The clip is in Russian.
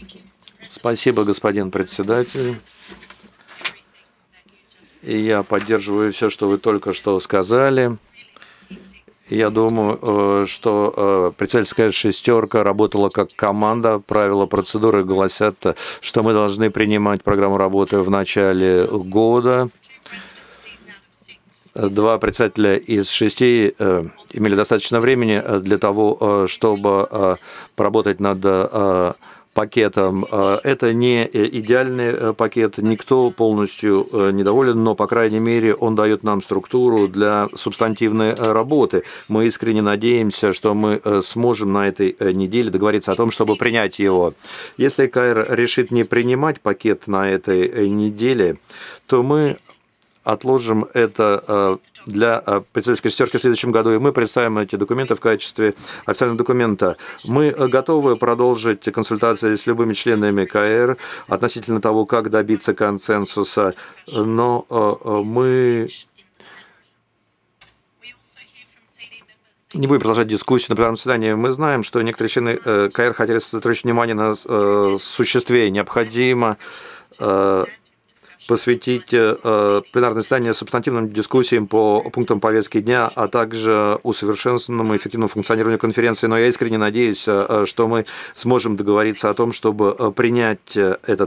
Спасибо, господин председатель. И я поддерживаю все, что вы только что сказали. Я думаю, что председательская шестерка работала как команда. Правила процедуры гласят, что мы должны принимать программу работы в начале года. Два председателя из 6 имели достаточно времени для того, чтобы поработать над пакетом. Это не идеальный пакет, никто полностью недоволен, но, по крайней мере, он дает нам структуру для субстантивной работы. Мы искренне надеемся, что мы сможем на этой неделе договориться о том, чтобы принять его. Если КАИР решит не принимать пакет на этой неделе, то мы отложим это для председательской шестерки в следующем году, и мы представим эти документы в качестве официального документа. Мы готовы продолжить консультации с любыми членами КАИР относительно того, как добиться консенсуса, но мы не будем продолжать дискуссию на пленарном заседании. Мы знаем, что некоторые члены КАИР хотели сосредоточить внимание на существе. Необходимо посвятить пленарное заседание субстантивным дискуссиям по пунктам повестки дня, а также усовершенствованному и эффективному функционированию конференции. Но я искренне надеюсь, что мы сможем договориться о том, чтобы принять этот